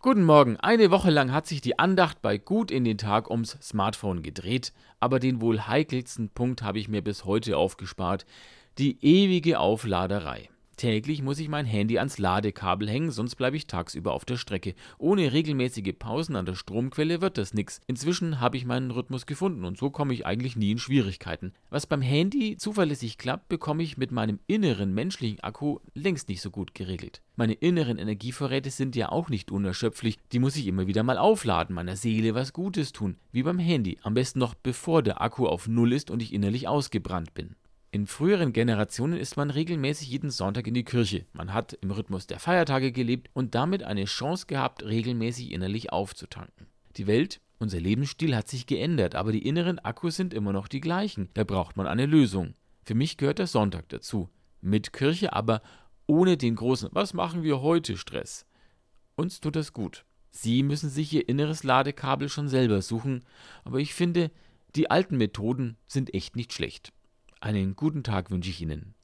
Guten Morgen. Eine Woche lang hat sich die Andacht bei Gut in den Tag ums Smartphone gedreht, aber den wohl heikelsten Punkt habe ich mir bis heute aufgespart: die ewige Aufladerei. Täglich muss ich mein Handy ans Ladekabel hängen, sonst bleibe ich tagsüber auf der Strecke. Ohne regelmäßige Pausen an der Stromquelle wird das nix. Inzwischen habe ich meinen Rhythmus gefunden und so komme ich eigentlich nie in Schwierigkeiten. Was beim Handy zuverlässig klappt, bekomme ich mit meinem inneren menschlichen Akku längst nicht so gut geregelt. Meine inneren Energievorräte sind ja auch nicht unerschöpflich, die muss ich immer wieder mal aufladen, meiner Seele was Gutes tun, wie beim Handy, am besten noch bevor der Akku auf Null ist und ich innerlich ausgebrannt bin. In früheren Generationen ist man regelmäßig jeden Sonntag in die Kirche. Man hat im Rhythmus der Feiertage gelebt und damit eine Chance gehabt, regelmäßig innerlich aufzutanken. Die Welt, unser Lebensstil hat sich geändert, aber die inneren Akkus sind immer noch die gleichen. Da braucht man eine Lösung. Für mich gehört der Sonntag dazu. Mit Kirche, aber ohne den großen „Was machen wir heute?" Stress. Uns tut das gut. Sie müssen sich Ihr inneres Ladekabel schon selber suchen, aber ich finde, die alten Methoden sind echt nicht schlecht. Einen guten Tag wünsche ich Ihnen.